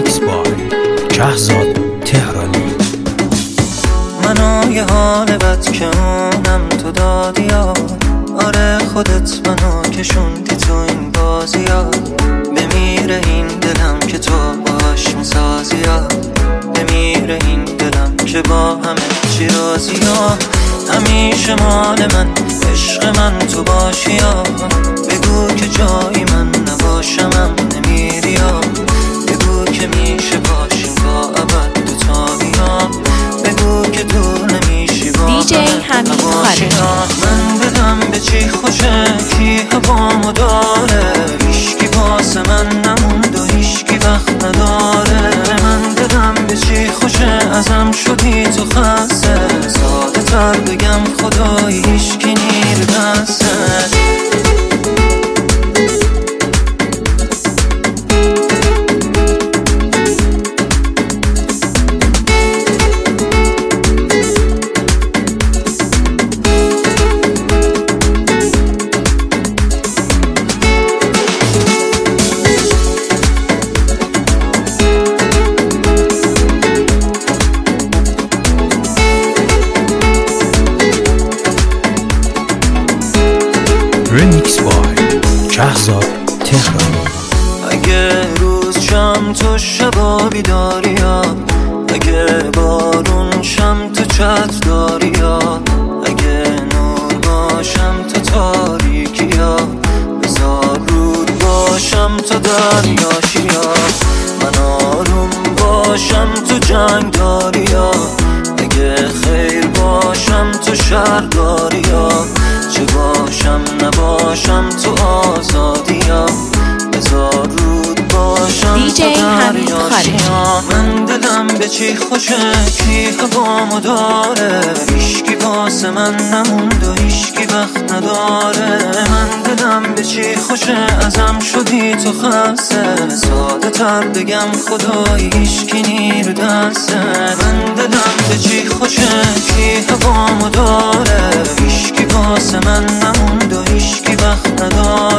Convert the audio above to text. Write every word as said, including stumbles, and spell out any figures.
رمیکس بای شهزاد تهرانی. منو یه حال بد که اونم تو دادی ها، آره خودت منو کشوندی تو این بازی ها. بمیره این دلم که تو باش میسازی ها، بمیره این دلم که با همه چی رازی ها. همیشه مال من عشق من تو باشی ها، بگو که جایی من نباشم هم نمیری ها، بگو که میشه باشیم تا ابد دو تایی ها، بگو که دور نمیشی با دی جی حمید خالقی. من دلم به چی خوشه کی هوامو داره، هیشکی واسه من نموند و هیشکی وقت نداره. من دلم به چی خوشه ازم شدی تو خسته، ساده تر بگم خدایی هیشکی نیر دسته. رمیکس بای شهزاد تهرانی. اگه روز شم تو شبا بیداری ها، اگه بارون شم تو چتر داری ها، اگه نور باشم تو تاریکی ها، بذار رود باشم تو دریاشی ها، من آروم باشم تو جنگ داری ها، اگه خیر باشم تو شهر داری ها، چه باشم نباشم تو آزادی ها، بذار رود باشم دی جی حمید خالقی. من دلم به چی خوشه کی هوامو داره، هیشکی واسه من نموند و هیشکی وقت نداره. من دلم به چی خوشه ازم شدی تو خسته، ساده تر بگم خدایی هیشکی نیر دسته. من دلم به چی خوشه کی هوامو داره، هیشکی واسه من نموند و هیشکی وقت نداره.